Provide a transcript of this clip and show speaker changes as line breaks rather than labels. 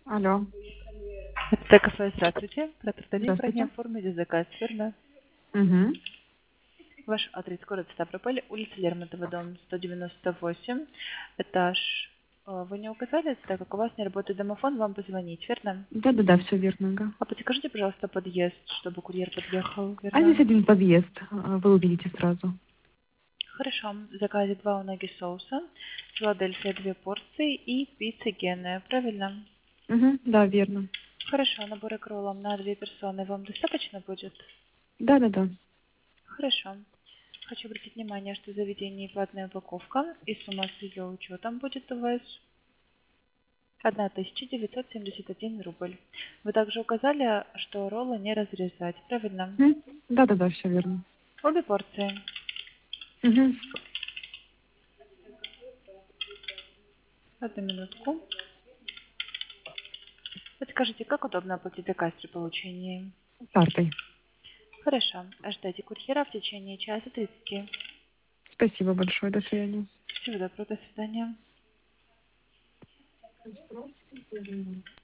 Алло,
Это кафе, здравствуйте. Продавец не
здравствуйте.
оформили заказ, верно?
Угу.
Ваш адрес город Ставрополь, улица Лермонтова, дом 198, этаж. Вы не указали, так как у вас не работает домофон, вам позвонить, верно?
Да-да-да, все верно, ага.
А подскажите, пожалуйста, подъезд, чтобы курьер подъехал,
А здесь
верно?
один подъезд, вы увидите сразу.
Хорошо. В заказе 2 унаги соуса, Филадельфия 2 порции и пицца Генная, правильно?
Угу, да, верно.
Хорошо, набор кроллом на 2 персоны вам достаточно будет?
Да-да-да.
Хорошо. Хочу обратить внимание, что в заведении платная упаковка и сумма с ее учетом будет у вас 1971 рубль. Вы также указали, что роллы не разрезать, правильно?
Да-да-да, все верно.
Обе порции.
Угу.
Одну минутку. Подскажите, как удобно оплатить заказ при получении?
Картой.
Хорошо. Ждайте курьера в течение часа 30.
Спасибо большое, до свидания.
Всего доброго, до свидания.